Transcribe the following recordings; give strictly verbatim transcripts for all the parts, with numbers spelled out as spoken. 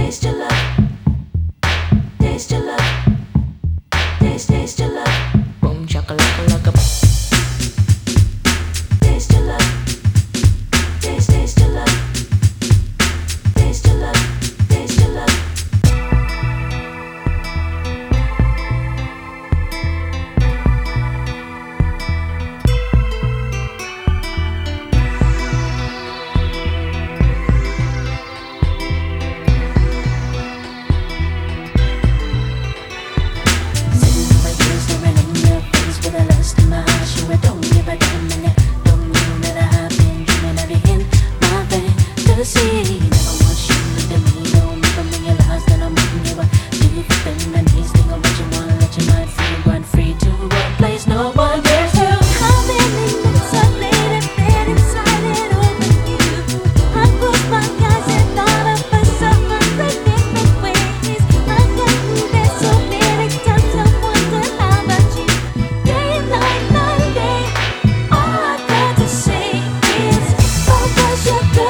taste your love, taste your love, taste, taste your love. Boom chakalaka laka. Taste your love, taste, taste your love, taste your love, taste your love. See, never want you look at me, don't make them realize that I'm making you a do for them and he's thinking what you wanna let your mind free, run free to a place no one dares to. How many minutes I laid in bed excited over you? I closed my eyes and thought of us a hundred different ways. I got you there so many times I wonder how about you. Day and night, night and day, all I got to say is, oh, was your girl.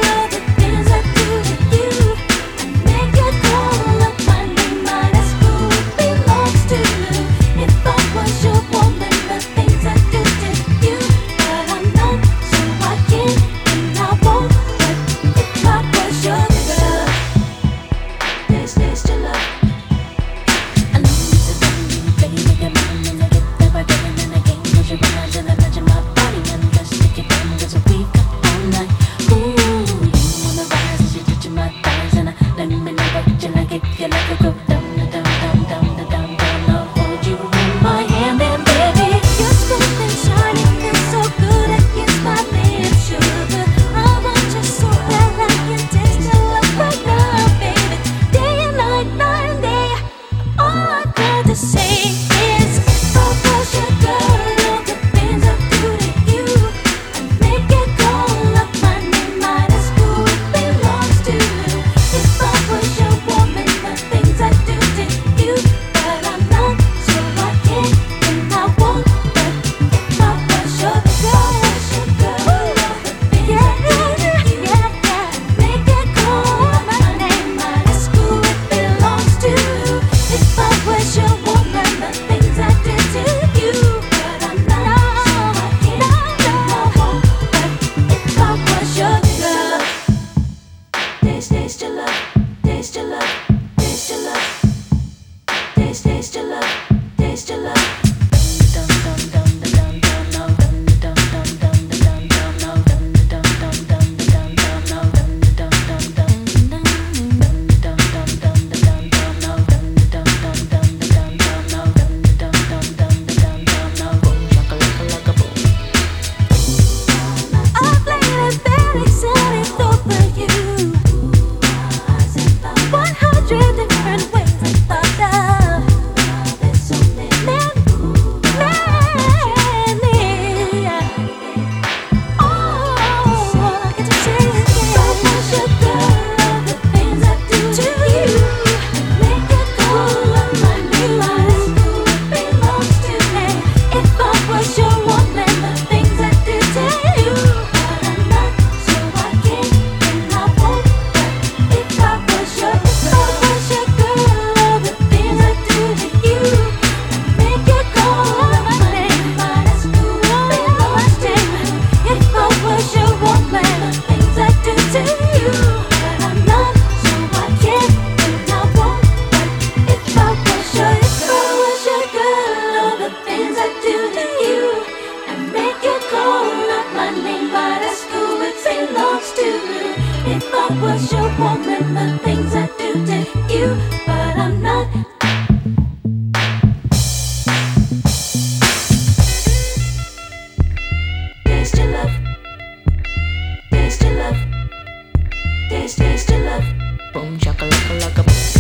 Taste your love, taste your love, taste your love, taste, taste your love, taste your love. If I was your woman, the things I do to you, but I'm not. Taste your love, taste your love, taste, taste your love. Boom chakalaka laka.